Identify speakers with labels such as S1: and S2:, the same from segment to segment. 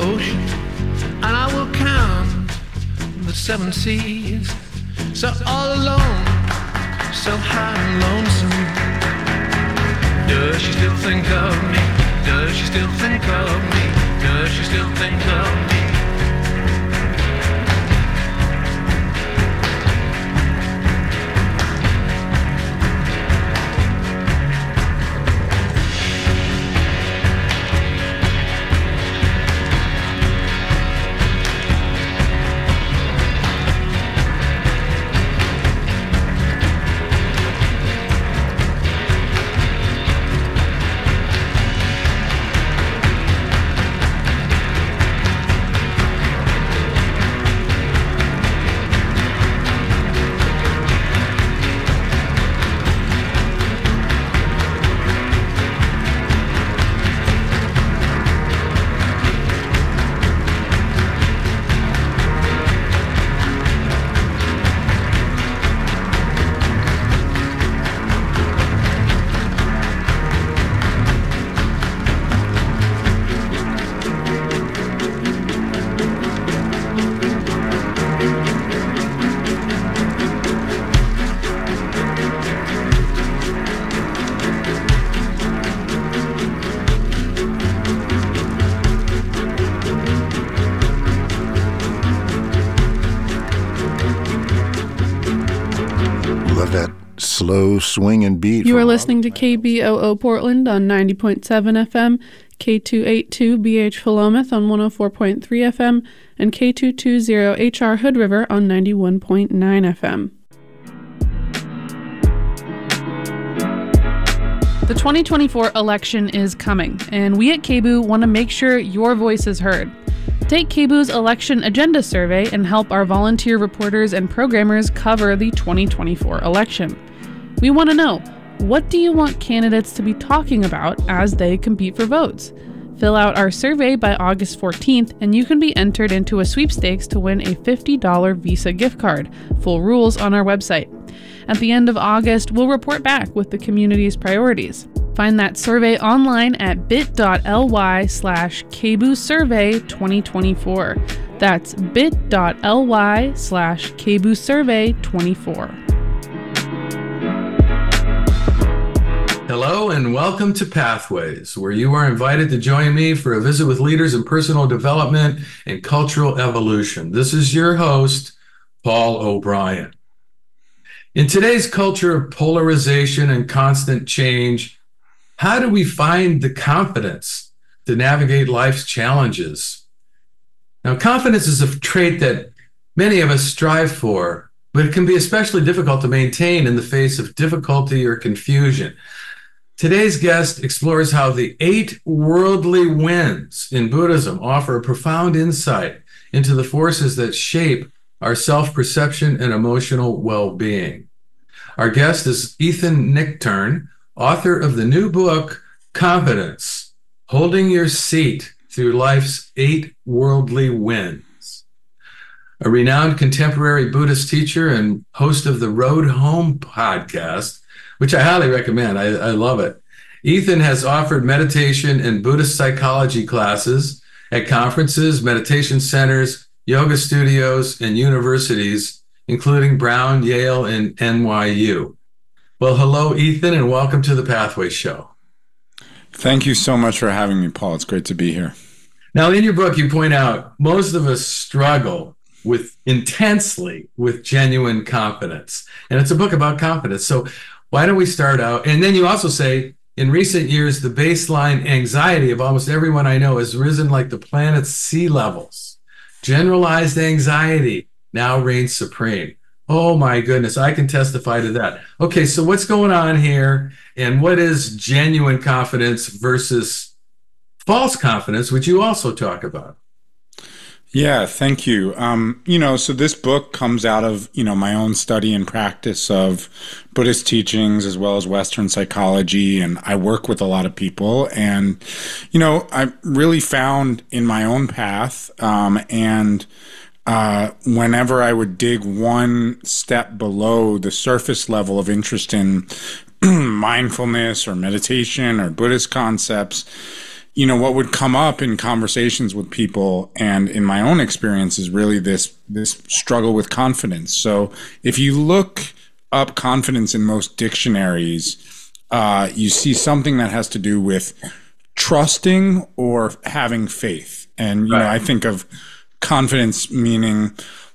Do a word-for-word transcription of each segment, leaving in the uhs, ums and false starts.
S1: ocean, and I will count the seven seas. So all alone, so high and lonesome. Does she still think of me? Does she still think of me? Does she still think of me?
S2: Slow swing and beat.
S3: You are listening to K B O O Portland on ninety point seven F M, K two eighty-two B H Philomath on one oh four point three F M, and K two twenty H R Hood River on ninety-one point nine F M. The twenty twenty-four election is coming, and we at K B O want to make sure your voice is heard. Take K B O's election agenda survey and help our volunteer reporters and programmers cover the twenty twenty-four election. We want to know, what do you want candidates to be talking about as they compete for votes? Fill out our survey by August fourteenth, and you can be entered into a sweepstakes to win a fifty dollars Visa gift card. Full rules on our website. At the end of August, we'll report back with the community's priorities. Find that survey online at bit.ly slash KBOO survey 2024. That's bit.ly slash KBOO survey 24.
S4: Hello and welcome to Pathways, where you are invited to join me for a visit with leaders in personal development and cultural evolution. This is your host, Paul O'Brien. In today's culture of polarization and constant change, how do we find the confidence to navigate life's challenges? Now, confidence is a trait that many of us strive for, but it can be especially difficult to maintain in the face of difficulty or confusion. Today's guest explores how the eight worldly winds in Buddhism offer a profound insight into the forces that shape our self-perception and emotional well-being. Our guest is Ethan Nichtern, author of the new book, Confidence, Holding Your Seat Through Life's Eight Worldly Winds. A renowned contemporary Buddhist teacher and host of the Road Home podcast, which I highly recommend. I, I love it. Ethan has offered meditation and Buddhist psychology classes at conferences, meditation centers, yoga studios, and universities, including Brown, Yale, and N Y U. Well, hello, Ethan, and welcome to the Pathways Show.
S5: Thank you so much for having me, Paul. It's great to be here.
S4: Now, in your book, you point out most of us struggle with intensely with genuine confidence, and it's a book about confidence. So why don't we start out? And then you also say, in recent years, the baseline anxiety of almost everyone I know has risen like the planet's sea levels. Generalized anxiety now reigns supreme. Oh my goodness, I can testify to that. Okay, so what's going on here, and what is genuine confidence versus false confidence, which you also talk about?
S5: Yeah, thank you. Um, you know, so this book comes out of, you know, my own study and practice of Buddhist teachings as well as Western psychology. And I work with a lot of people. And, you know, I really found in my own path um, and uh, whenever I would dig one step below the surface level of interest in mindfulness or meditation or Buddhist concepts, you know, what would come up in conversations with people and in my own experience is really this this struggle with confidence. So if you look up confidence in most dictionaries, uh, you see something that has to do with trusting or having faith. And, you right. know, I think of confidence meaning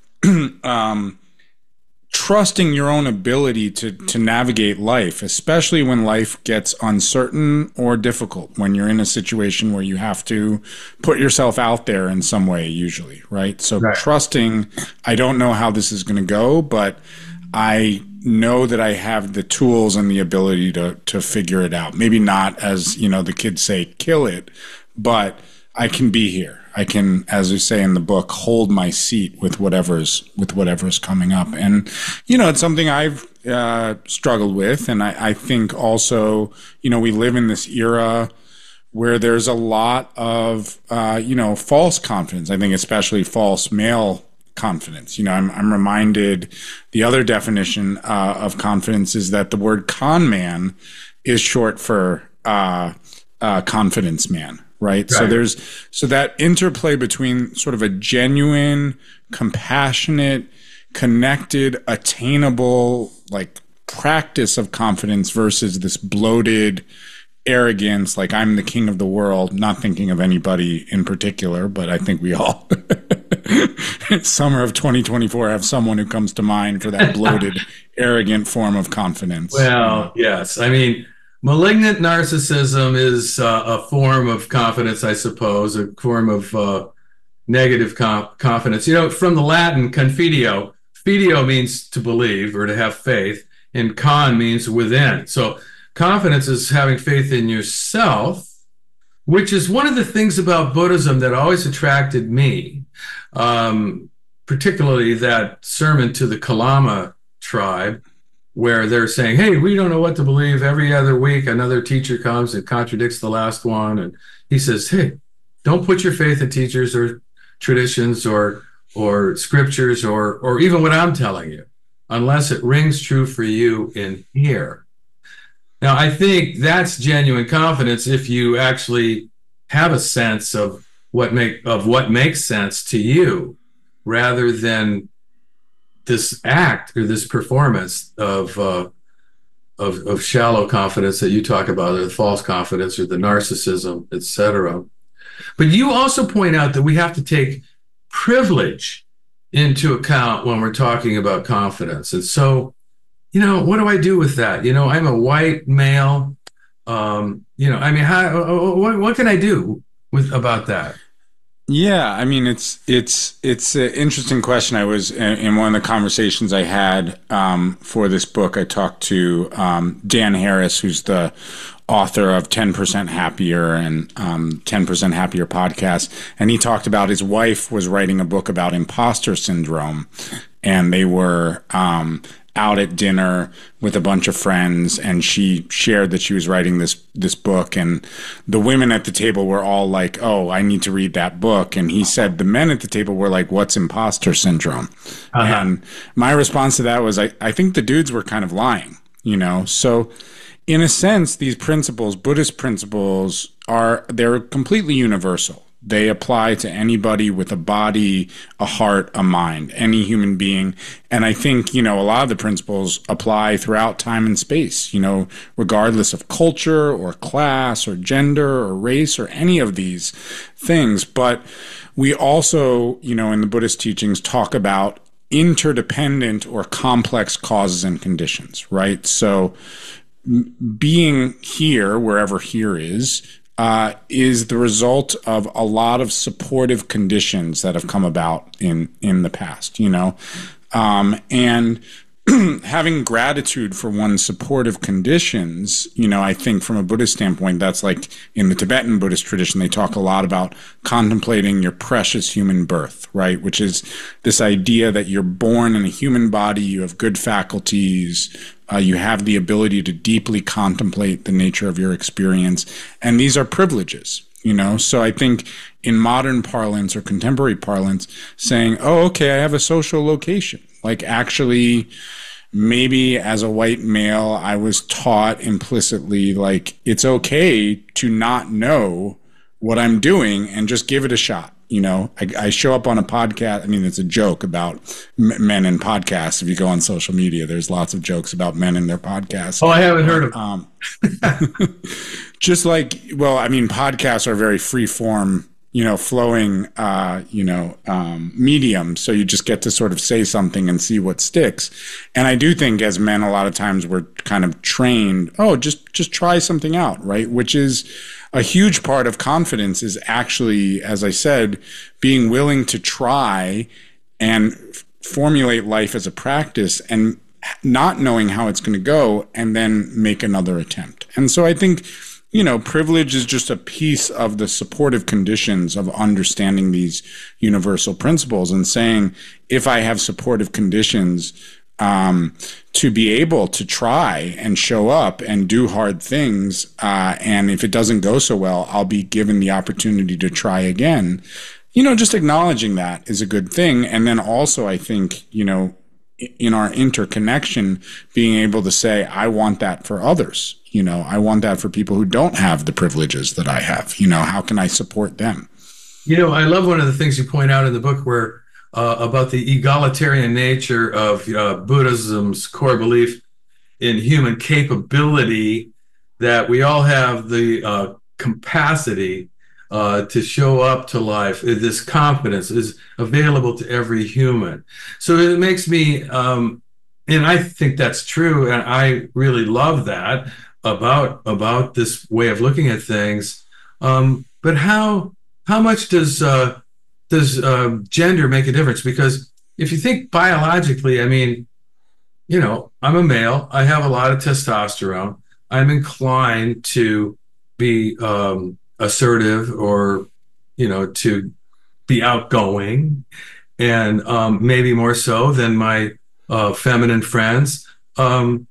S5: um, trusting your own ability to to navigate life, especially when life gets uncertain or difficult, when you're in a situation where you have to put yourself out there in some way, usually, right? So right. trusting, I don't know how this is going to go, but I know that I have the tools and the ability to to figure it out. Maybe not, as, you know, the kids say, kill it, but I can be here. I can, as we say in the book, hold my seat with whatever's with whatever's coming up. And, you know, it's something I've uh, struggled with. And I, I think also, you know, we live in this era where there's a lot of, uh, you know, false confidence. I think especially false male confidence. You know, I'm, I'm reminded the other definition uh, of confidence is that the word con man is short for uh, uh, confidence man. Right? right. So there's, so that interplay between sort of a genuine, compassionate, connected, attainable, like practice of confidence versus this bloated arrogance, like I'm the king of the world, not thinking of anybody in particular, but I think we all, summer of twenty twenty-four, have someone who comes to mind for that bloated, arrogant form of confidence.
S4: Well, yes. I mean, malignant narcissism is uh, a form of confidence, I suppose, a form of uh, negative com- confidence. You know, from the Latin confideo, fideo means to believe or to have faith, and con means within. So confidence is having faith in yourself, which is one of the things about Buddhism that always attracted me, um, particularly that sermon to the Kalama tribe, where they're saying, hey, we don't know what to believe. Every other week, another teacher comes and contradicts the last one. And he says, hey, don't put your faith in teachers or traditions or or scriptures or or even what I'm telling you, unless it rings true for you in here. Now, I think that's genuine confidence if you actually have a sense of what make of what makes sense to you, rather than this act or this performance of, uh, of of shallow confidence that you talk about, or the false confidence or the narcissism, et cetera. But you also point out that we have to take privilege into account when we're talking about confidence. And so, you know, what do I do with that? You know, I'm a white male. Um, you know, I mean, how, what, what can I do with about that?
S5: Yeah, I mean, it's it's it's an interesting question. I was in, in one of the conversations I had um, for this book. I talked to um, Dan Harris, who's the author of ten percent Happier and um, ten percent Happier podcast, and he talked about his wife was writing a book about imposter syndrome, and they were um, out at dinner with a bunch of friends, and she shared that she was writing this this book, and the women at the table were all like, oh, I need to read that book. And he said the men at the table were like, what's imposter syndrome? Uh-huh. And my response to that was, I, I think the dudes were kind of lying, you know? So in a sense, these principles, Buddhist principles, are they're completely universal. They apply to anybody with a body, a heart, a mind, any human being. And I think, you know, a lot of the principles apply throughout time and space, you know, regardless of culture or class or gender or race or any of these things. But we also, you know, in the Buddhist teachings talk about interdependent or complex causes and conditions, right? So being here, wherever here is, Uh, is the result of a lot of supportive conditions that have come about in, in the past, you know, um, and having gratitude for one's supportive conditions, you know, I think from a Buddhist standpoint, that's like in the Tibetan Buddhist tradition, they talk a lot about contemplating your precious human birth, right? Which is this idea that you're born in a human body, you have good faculties, Uh, you have the ability to deeply contemplate the nature of your experience. And these are privileges, you know? So I think in modern parlance or contemporary parlance, saying, oh, okay, I have a social location. Like actually, maybe as a white male, I was taught implicitly, like, it's okay to not know what I'm doing and just give it a shot. You know, I, I show up on a podcast. I mean, it's a joke about m- men and podcasts. If you go on social media, there's lots of jokes about men and their podcasts.
S4: Oh, I haven't heard of
S5: um, just like, well, I mean, podcasts are very free form, you know, flowing, uh, you know, um, medium. So you just get to sort of say something and see what sticks. And I do think as men, a lot of times we're kind of trained, oh, just, just try something out, right? Which is a huge part of confidence is actually, as I said, being willing to try and f- formulate life as a practice and not knowing how it's going to go and then make another attempt. And so I think, you know, privilege is just a piece of the supportive conditions of understanding these universal principles and saying, if I have supportive conditions um, to be able to try and show up and do hard things, uh, and if it doesn't go so well, I'll be given the opportunity to try again. You know, just acknowledging that is a good thing. And then also, I think, you know, in our interconnection, being able to say, I want that for others. You know, I want that for people who don't have the privileges that I have. You know, how can I support them?
S4: You know, I love one of the things you point out in the book where uh, about the egalitarian nature of uh, Buddhism's core belief in human capability, that we all have the uh, capacity uh, to show up to life. This confidence is available to every human. So it makes me, um, and I think that's true, and I really love that about about this way of looking at things. Um, but how how much does uh, does uh, gender make a difference? Because if you think biologically, I mean, you know, I'm a male. I have a lot of testosterone. I'm inclined to be um, assertive, or you know, to be outgoing, and um, maybe more so than my uh, feminine friends. Um,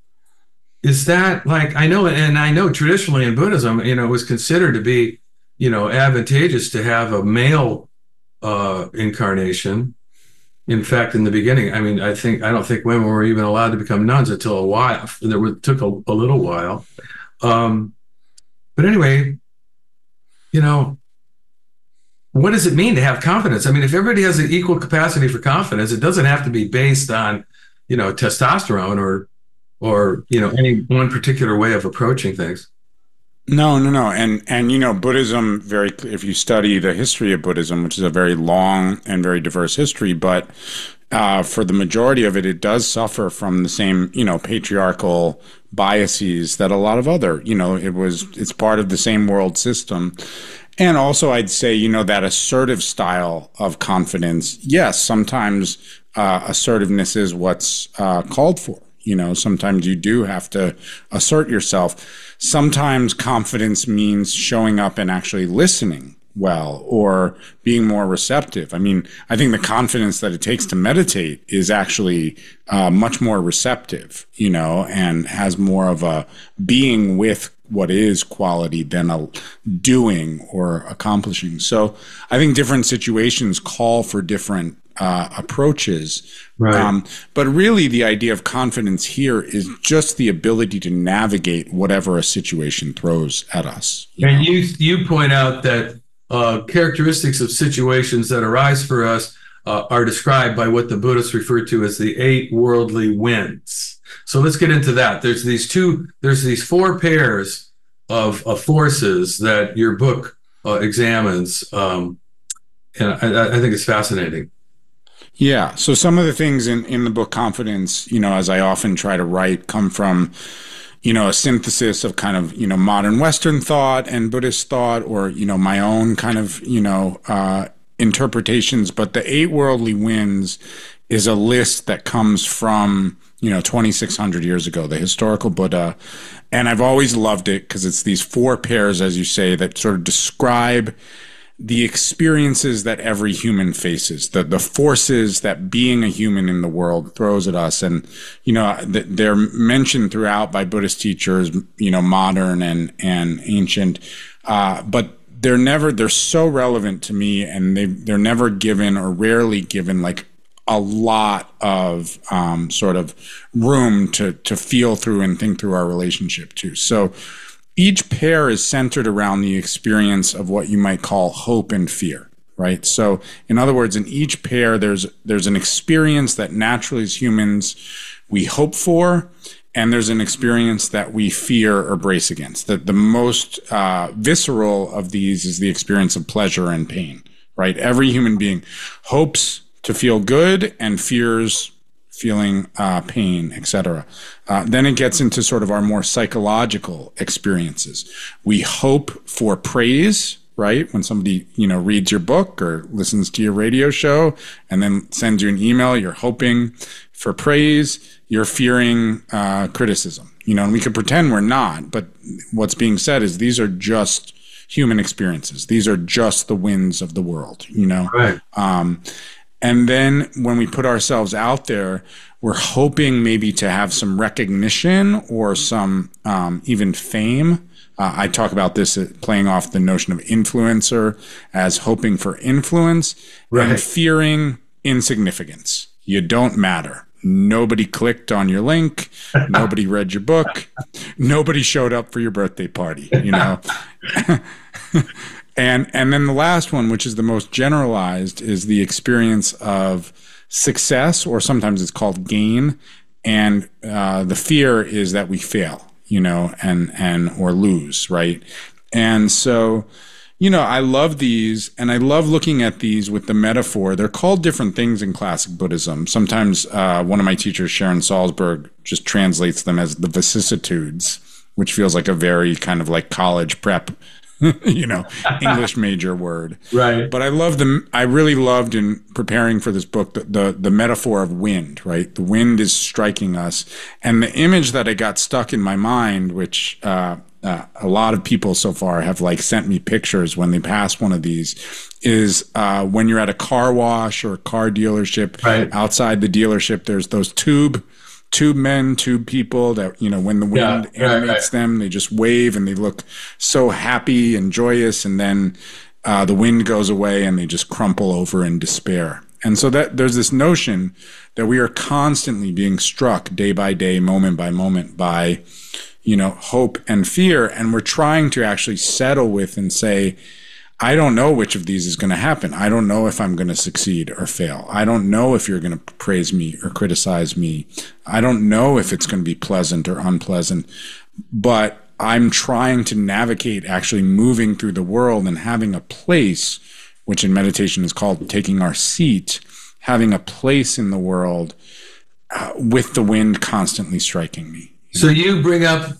S4: Is that like, I know, and I know traditionally in Buddhism, you know, it was considered to be, you know, advantageous to have a male uh, incarnation. In fact, in the beginning, I mean, I think, I don't think women were even allowed to become nuns until a while. There were, took a, a little while. Um, but anyway, you know, what does it mean to have confidence? I mean, if everybody has an equal capacity for confidence, it doesn't have to be based on, you know, testosterone or or, you know, any one particular way of approaching things.
S5: No, no, no. And, and, you know, Buddhism, very, if you study the history of Buddhism, which is a very long and very diverse history, but uh, for the majority of it, it does suffer from the same, you know, patriarchal biases that a lot of other, you know, it was, it's part of the same world system. And also, I'd say, you know, that assertive style of confidence, yes, sometimes uh, assertiveness is what's uh, called for. You know, sometimes you do have to assert yourself. Sometimes confidence means showing up and actually listening well, or being more receptive. I mean, I think the confidence that it takes to meditate is actually uh, much more receptive, you know, and has more of a being with what is quality than a doing or accomplishing. So I think different situations call for different uh, approaches.
S4: Right.
S5: Um, but really the idea of confidence here is just the ability to navigate whatever a situation throws at us. You
S4: and
S5: know?
S4: you you point out that uh, characteristics of situations that arise for us uh, are described by what the Buddhists refer to as the eight worldly winds. So let's get into that. There's these two, there's these four pairs of, of forces that your book uh, examines. Um, and I, I think it's fascinating.
S5: Yeah. So some of the things in, in the book Confidence, you know, as I often try to write, come from, you know, a synthesis of kind of, you know, modern Western thought and Buddhist thought, or, you know, my own kind of, you know, uh, interpretations. But the eight worldly winds is a list that comes from, you know, twenty-six hundred years ago, the historical Buddha. And I've always loved it because it's these four pairs, as you say, that sort of describe the experiences that every human faces, the, the forces that being a human in the world throws at us. And, you know, they're mentioned throughout by Buddhist teachers, you know, modern and, and ancient, uh, but they're never, they're so relevant to me, and they they're never given, or rarely given, like a lot of um, sort of room to to feel through and think through our relationship to. So each pair is centered around the experience of what you might call hope and fear, right? So in other words, in each pair, there's there's an experience that naturally as humans we hope for, and there's an experience that we fear or brace against. The, the most uh, visceral of these is the experience of pleasure and pain, right? Every human being hopes to feel good and fears feeling uh, pain, et cetera. Uh, then it gets into sort of our more psychological experiences. We hope for praise, right? When somebody, you know, reads your book or listens to your radio show and then sends you an email, you're hoping for praise, you're fearing uh, criticism, you know, and we could pretend we're not, but what's being said is these are just human experiences. These are just the winds of the world, you know?
S4: Right.
S5: Um, And then when we put ourselves out there, we're hoping maybe to have some recognition or some um, even fame. Uh, I talk about this uh, playing off the notion of influencer as hoping for influence
S4: Right.
S5: and fearing insignificance. You don't matter. Nobody clicked on your link. Nobody read your book. Nobody showed up for your birthday party, you know? And and then the last one, which is the most generalized, is the experience of success, or sometimes it's called gain. And uh, the fear is that we fail, you know, and and or lose, right? And so, you know, I love these, and I love looking at these with the metaphor. They're called different things in classic Buddhism. Sometimes uh, one of my teachers, Sharon Salzberg, just translates them as the vicissitudes, which feels like a very kind of like college prep you know, English major word.
S4: Right.
S5: But I love the, I really loved in preparing for this book, the, the, the metaphor of wind, right? The wind is striking us. And the image that I got stuck in my mind, which uh, uh, a lot of people so far have like sent me pictures when they pass one of these, is uh, when you're at a car wash or a car dealership,
S4: right.
S5: Outside the dealership, there's those tube Tube men, tube people that, you know, when the wind
S4: yeah, right,
S5: animates
S4: right.
S5: them, they just wave and they look so happy and joyous. And then uh, the wind goes away and they just crumple over in despair. And so that there's this notion that we are constantly being struck day by day, moment by moment by, you know, hope and fear. And we're trying to actually settle with and say, I don't know which of these is going to happen. I don't know if I'm going to succeed or fail. I don't know if you're going to praise me or criticize me. I don't know if it's going to be pleasant or unpleasant, but I'm trying to navigate actually moving through the world and having a place, which in meditation is called taking our seat, having a place in the world uh, with the wind constantly striking me.
S4: So you bring up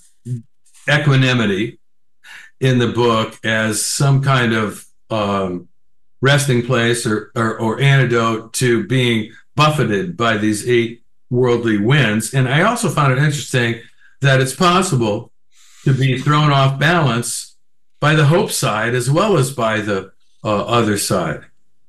S4: equanimity in the book as some kind of um, resting place or, or, or antidote to being buffeted by these eight worldly winds. And I also found it interesting that it's possible to be thrown off balance by the hope side as well as by the uh, other side.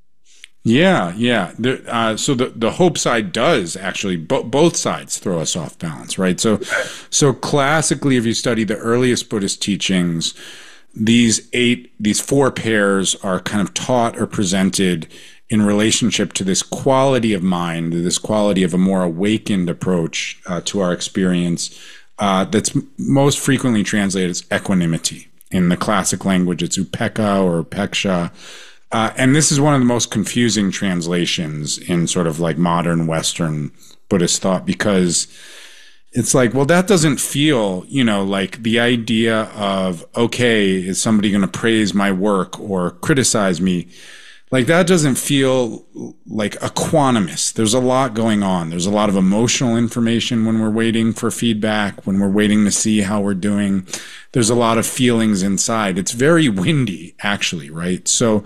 S5: Yeah, yeah. The, uh, so the, the hope side does actually, bo- both sides throw us off balance, right? So, so classically, if you study the earliest Buddhist teachings, these eight, these four pairs are kind of taught or presented in relationship to this quality of mind, this quality of a more awakened approach uh, to our experience uh, that's m- most frequently translated as equanimity. In the classic language, it's upekkha or upeksha. Uh, and this is one of the most confusing translations in sort of like modern Western Buddhist thought, because it's like, well, that doesn't feel, you know, like the idea of, okay, is somebody going to praise my work or criticize me? Like that doesn't feel like equanimous. There's a lot going on. There's a lot of emotional information when we're waiting for feedback, when we're waiting to see how we're doing. There's a lot of feelings inside. It's very windy, actually, right? So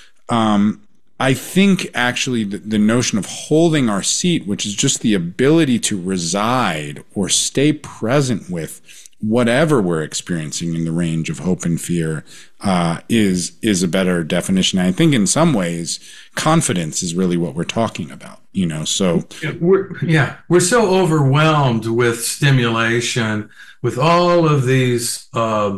S5: um, I think actually the, the notion of holding our seat, which is just the ability to reside or stay present with whatever we're experiencing in the range of hope and fear, uh, is is a better definition. And I think in some ways, confidence is really what we're talking about, you know, so.
S4: We're, yeah, we're so overwhelmed with stimulation, with all of these uh,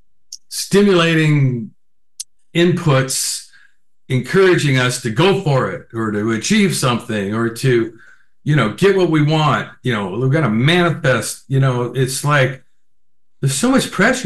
S4: stimulating inputs, encouraging us to go for it or to achieve something or to, you know, get what we want. You know, we've got to manifest, you know, it's like, there's so much pressure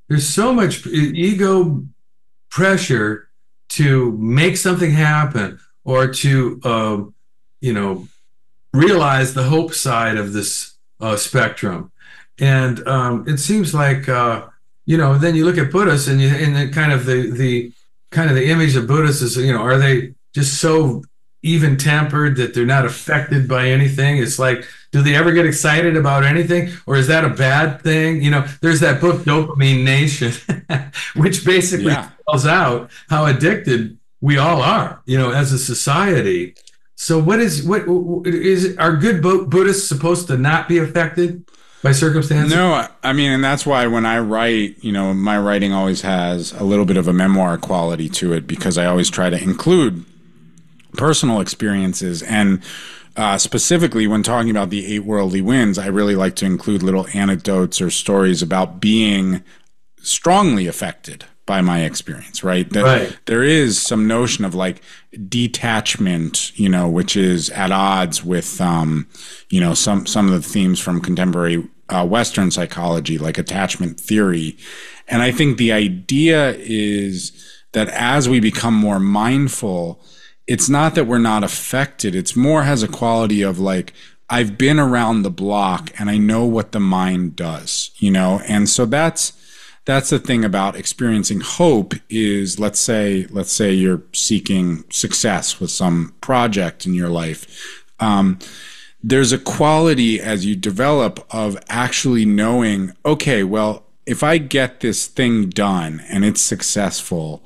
S4: there's so much ego pressure to make something happen or to, uh, you know, realize the hope side of this uh, spectrum. And um, it seems like, uh, you know, then you look at Buddhists and you, and then kind of the, the, kind of the image of Buddhists is, you know, are they just so even tempered that they're not affected by anything? It's like, do they ever get excited about anything, or is that a bad thing? You know, there's that book Dopamine Nation, which basically yeah. spells out how addicted we all are, you know, as a society. So what is, what is, are good Buddhists supposed to not be affected by circumstances?
S5: No, I mean, and that's why when I write, you know, my writing always has a little bit of a memoir quality to it, because I always try to include personal experiences. And uh, specifically when talking about the eight worldly winds, I really like to include little anecdotes or stories about being strongly affected by my experience, right? That
S4: right.
S5: There is some notion of like detachment, you know, which is at odds with, um, you know, some, some of the themes from contemporary uh, Western psychology, like attachment theory. And I think the idea is that as we become more mindful, it's not that we're not affected. It's more has a quality of like, I've been around the block and I know what the mind does, you know? And so that's, that's the thing about experiencing hope is, let's say, let's say you're seeking success with some project in your life. Um, there's a quality as you develop of actually knowing, okay, well, if I get this thing done and it's successful,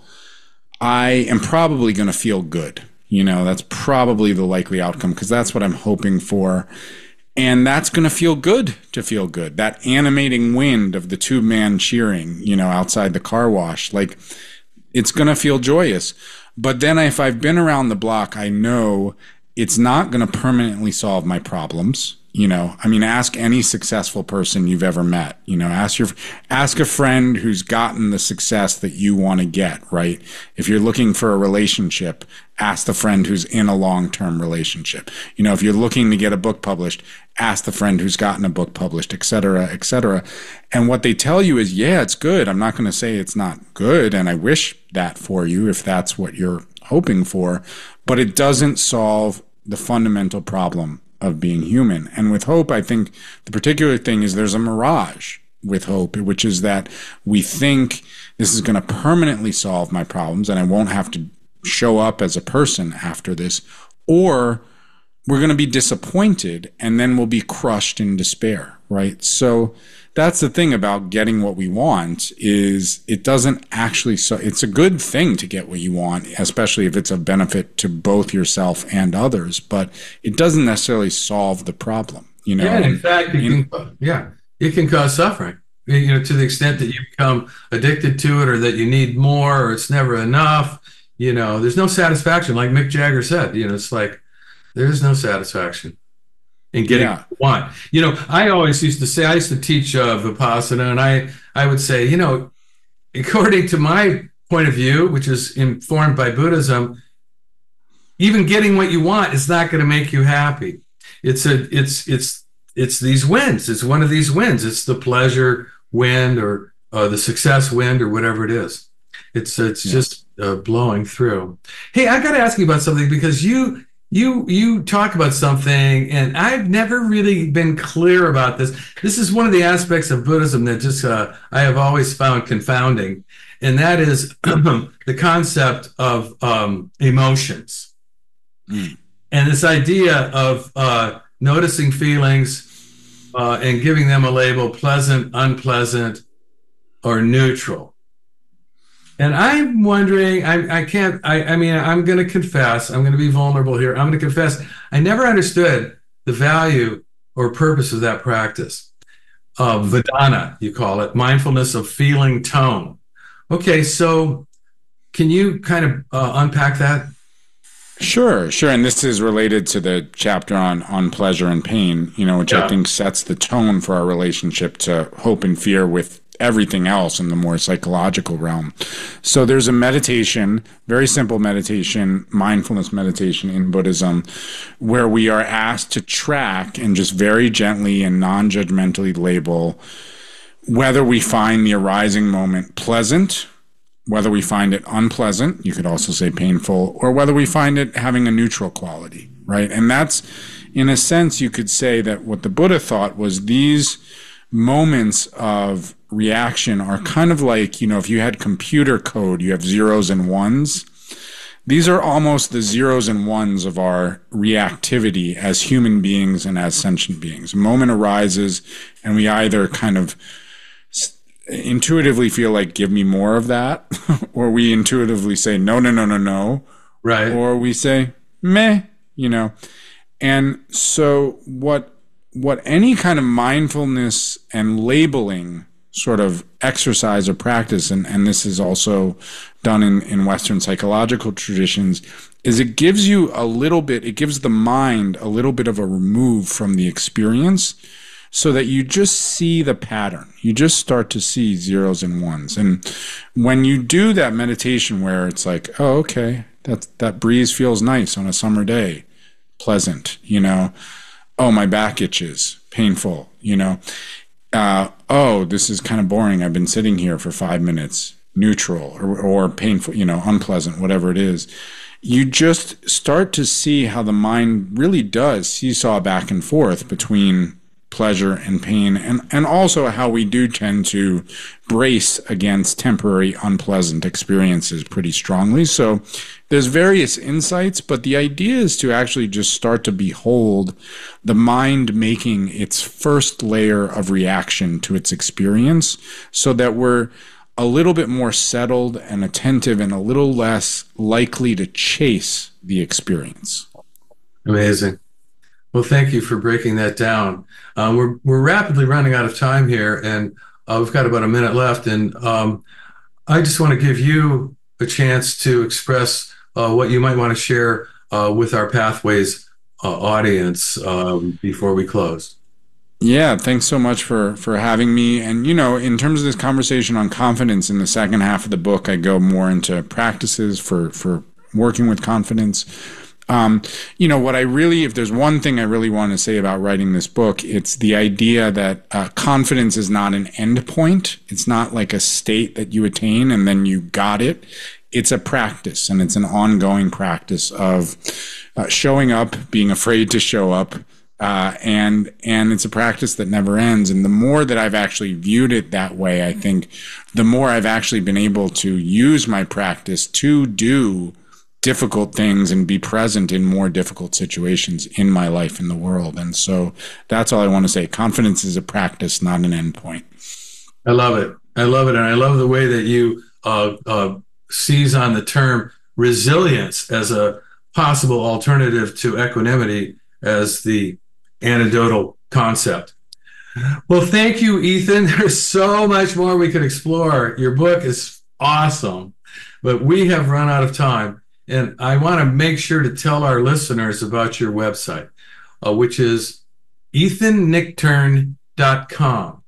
S5: I am probably going to feel good. You know, that's probably the likely outcome because that's what I'm hoping for. And that's going to feel good to feel good. That animating wind of the tube man cheering, you know, outside the car wash, like it's going to feel joyous. But then if I've been around the block, I know it's not going to permanently solve my problems. You know, I mean, ask any successful person you've ever met, you know, ask your, ask a friend who's gotten the success that you want to get, right? If you're looking for a relationship, ask the friend who's in a long-term relationship. You know, if you're looking to get a book published, ask the friend who's gotten a book published, et cetera, et cetera. And what they tell you is, yeah, it's good. I'm not going to say it's not good. And I wish that for you if that's what you're hoping for, but it doesn't solve the fundamental problem of being human. And with hope, I think the particular thing is there's a mirage with hope, which is that we think this is going to permanently solve my problems and I won't have to show up as a person after this, or we're going to be disappointed and then we'll be crushed in despair, right? So that's the thing about getting what we want is it doesn't actually, so it's a good thing to get what you want, especially if it's a benefit to both yourself and others, but it doesn't necessarily solve the problem, you know?
S4: Yeah, in fact, it you, can, yeah, it can cause suffering, you know, to the extent that you become addicted to it or that you need more or it's never enough, you know, there's no satisfaction. Like Mick Jagger said, you know, it's like, there's no satisfaction in getting yeah. what you want. You know, I always used to say, I used to teach uh, Vipassana, and I, I would say, you know, according to my point of view, which is informed by Buddhism, even getting what you want is not going to make you happy. It's a, it's, it's, it's these winds. It's one of these winds. It's the pleasure wind or uh, the success wind or whatever it is. It's, it's yeah. just uh, blowing through. Hey, I got to ask you about something because you, You you talk about something, and I've never really been clear about this. This is one of the aspects of Buddhism that just uh, I have always found confounding, and that is the concept of um, emotions. Mm. And this idea of uh, noticing feelings uh, and giving them a label, pleasant, unpleasant, or neutral. And I'm wondering, I, I can't, I, I mean, I'm going to confess, I'm going to be vulnerable here. I'm going to confess, I never understood the value or purpose of that practice. Uh, Vedana, you call it, mindfulness of feeling tone. Okay, so can you kind of uh, unpack that?
S5: Sure, sure. And this is related to the chapter on, on pleasure and pain, you know, which yeah. I think sets the tone for our relationship to hope and fear with everything else in the more psychological realm. So there's a meditation, very simple meditation, mindfulness meditation in Buddhism, where we are asked to track and just very gently and non-judgmentally label whether we find the arising moment pleasant, whether we find it unpleasant, you could also say painful, or whether we find it having a neutral quality, right? And that's, in a sense, you could say that what the Buddha thought was these moments of reaction are kind of like, you know, if you had computer code, you have zeros and ones. These are almost the zeros and ones of our reactivity as human beings and as sentient beings. A moment arises and we either kind of intuitively feel like, give me more of that, or we intuitively say, no, no, no, no, no.
S4: Right.
S5: Or we say, meh, you know. And so what what any kind of mindfulness and labeling sort of exercise or practice, and, and this is also done in, in Western psychological traditions, is it gives you a little bit, it gives the mind a little bit of a remove from the experience so that you just see the pattern. You just start to see zeros and ones. And when you do that meditation where it's like, oh, okay, that, that breeze feels nice on a summer day, pleasant, you know, oh, my back itches, painful, you know, uh, oh, this is kind of boring. I've been sitting here for five minutes, neutral or, or painful, you know, unpleasant, whatever it is. You just start to see how the mind really does seesaw back and forth between pleasure and pain, and, and also how we do tend to brace against temporary unpleasant experiences pretty strongly. So there's various insights, but the idea is to actually just start to behold the mind making its first layer of reaction to its experience so that we're a little bit more settled and attentive and a little less likely to chase the experience.
S4: Amazing. Well, thank you for breaking that down. Uh, we're we're rapidly running out of time here, and uh, we've got about a minute left. And um, I just want to give you a chance to express uh, what you might want to share uh, with our Pathways uh, audience um, before we close.
S5: Yeah, thanks so much for for having me. And, you know, in terms of this conversation on confidence, in the second half of the book, I go more into practices for for working with confidence. Um, you know, what I really, if there's one thing I really want to say about writing this book, it's the idea that uh, confidence is not an end point. It's not like a state that you attain and then you got it. It's a practice, and it's an ongoing practice of uh, showing up, being afraid to show up, uh, and and it's a practice that never ends. And the more that I've actually viewed it that way, I think the more I've actually been able to use my practice to do difficult things and be present in more difficult situations in my life in the world. And so that's all I want to say. Confidence is a practice, not an endpoint.
S4: I love it. I love it. And I love the way that you uh, uh, seize on the term resilience as a possible alternative to equanimity as the anecdotal concept. Well, thank you, Ethan. There's so much more we could explore. Your book is awesome, but we have run out of time. And I want to make sure to tell our listeners about your website, uh, which is ethan nichtern dot com.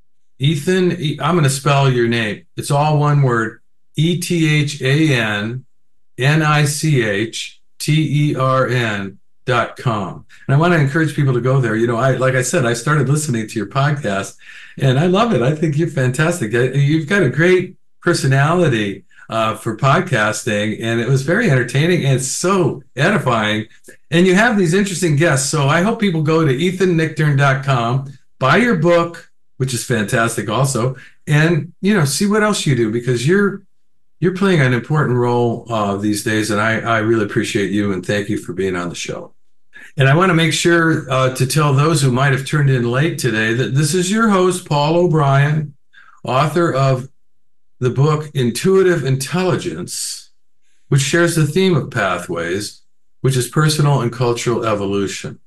S4: Ethan, I'm going to spell your name. It's all one word, E T H A N N I C H T E R N dot com. And I want to encourage people to go there. You know, I like I said, I started listening to your podcast, and I love it. I think you're fantastic. You've got a great personality Uh, for podcasting, and it was very entertaining and so edifying. And you have these interesting guests. So I hope people go to ethan nichtern dot com, buy your book, which is fantastic also, and, you know, see what else you do, because you're you're playing an important role uh, these days. And I, I really appreciate you, and thank you for being on the show. And I want to make sure uh, to tell those who might have turned in late today that this is your host, Paul O'Brien, author of the book Intuitive Intelligence, which shares the theme of Pathways, which is personal and cultural evolution.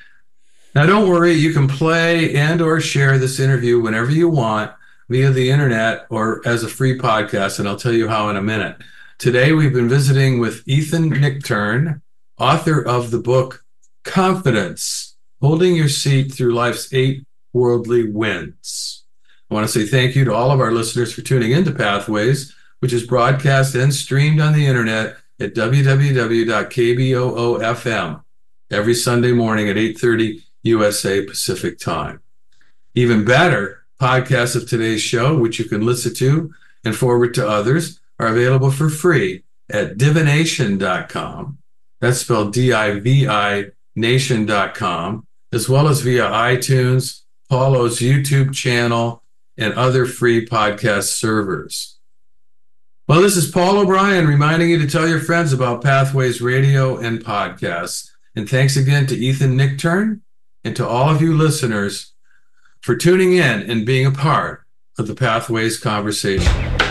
S4: Now, don't worry, you can play and or share this interview whenever you want via the internet or as a free podcast, and I'll tell you how in a minute. Today, we've been visiting with Ethan Nichtern, author of the book Confidence, Holding Your Seat Through Life's Eight Worldly Winds. I want to say thank you to all of our listeners for tuning into Pathways, which is broadcast and streamed on the internet at w w w dot k b o o f m every Sunday morning at eight thirty U S A Pacific Time. Even better, Podcasts of today's show, which you can listen to and forward to others, are available for free at divination dot com. That's spelled D I V I nation dot com, as well as via iTunes, Paulo's YouTube channel, and other free podcast servers. Well, this is Paul O'Brien reminding you to tell your friends about Pathways Radio and podcasts. And thanks again to Ethan Nichtern and to all of you listeners for tuning in and being a part of the Pathways conversation.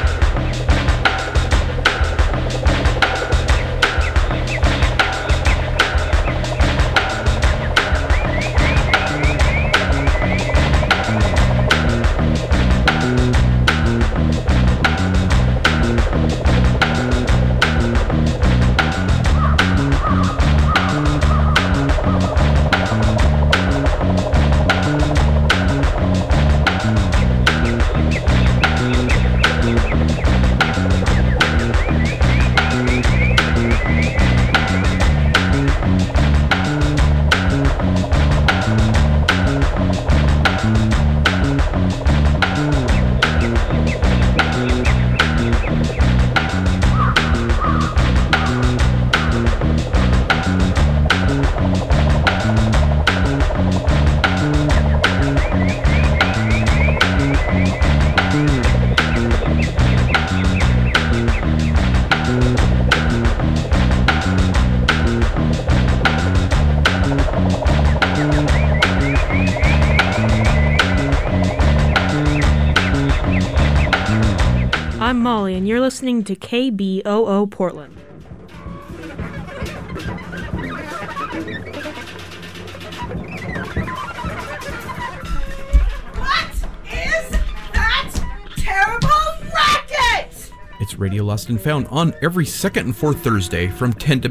S6: I'm Molly, and you're listening to K B O O Portland.
S7: What is that terrible racket?
S8: It's Radio Lost and Found on every second and fourth Thursday from ten to